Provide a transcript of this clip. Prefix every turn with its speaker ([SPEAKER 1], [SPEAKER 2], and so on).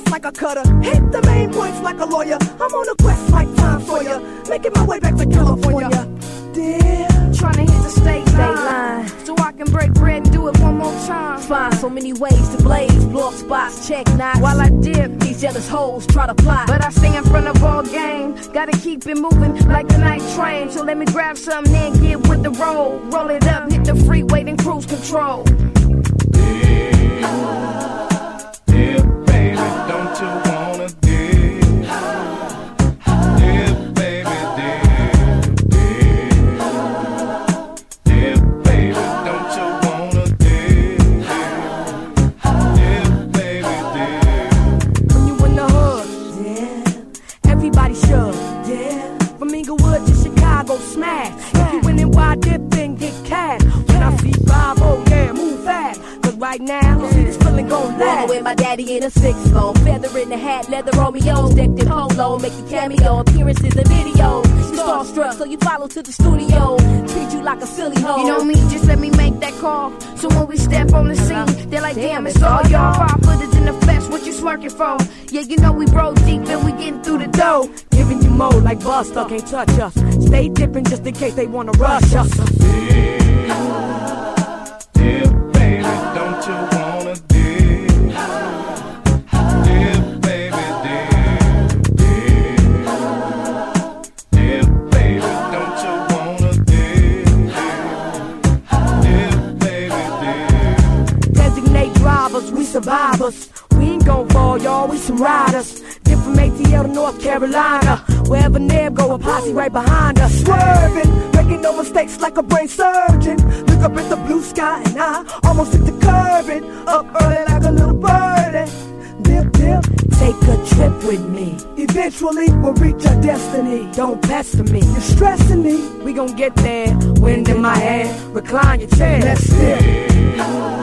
[SPEAKER 1] just like a cutter. Hit the main points like a lawyer. I'm on a quest like Tom Sawyer, making my way back to California. Dear,
[SPEAKER 2] trying to hit the state line, so I can break bread and do it one more time.
[SPEAKER 3] Find so many ways to blaze, blow up spots, check knots.
[SPEAKER 2] While I dip,
[SPEAKER 3] these jealous hoes try to plot,
[SPEAKER 2] but I stay in front of all game. Gotta keep it moving like the night train. So let me grab something and get with the roll. Roll it up, hit the freeway, then cruise control.
[SPEAKER 4] Dear baby, don't you wanna dear? Dear baby, dear baby, don't you wanna dear? Dear baby, dear.
[SPEAKER 1] When you in the hood, yeah, everybody should, yeah. From Inglewood to Chicago, smash. If you win in wide dip, then get cash. When I see 5-0, yeah, move fast. Right now, see this feeling gon' last.
[SPEAKER 3] With my daddy in a 6-bone, feather in the hat, leather Romeos, decked in polo, making cameo appearances and videos. You starstruck, so you follow to the studio. Treat you like a silly hoe.
[SPEAKER 2] You know me, just let me make that call. So when we step on the scene, they're like, damn, it's all y'all. 5 footers in the flesh, what you smirking for? Yeah, you know we roll deep and we getting through the dough.
[SPEAKER 1] Giving you more like Buster, can't touch us. Stay dipping just in case they wanna rush us.
[SPEAKER 4] Dear baby, don't you wanna dear? Dear baby, dear baby, don't you wanna dear? Dear baby, dear.
[SPEAKER 1] Designate drivers, we survivors. We ain't gon' fall, y'all, we some riders. Different ATL to North Carolina. Wherever Neb go, a posse right behind us. Swerving, making no mistakes like a brain surgeon. Look up at the blue sky and I almost hit the curving. Up early like a little birdie. Dip, dip, take a trip with me. Eventually we'll reach our destiny. Don't pester me, you're stressing me. We gon' get there. Wind in my hair, recline your chair. Let's dip.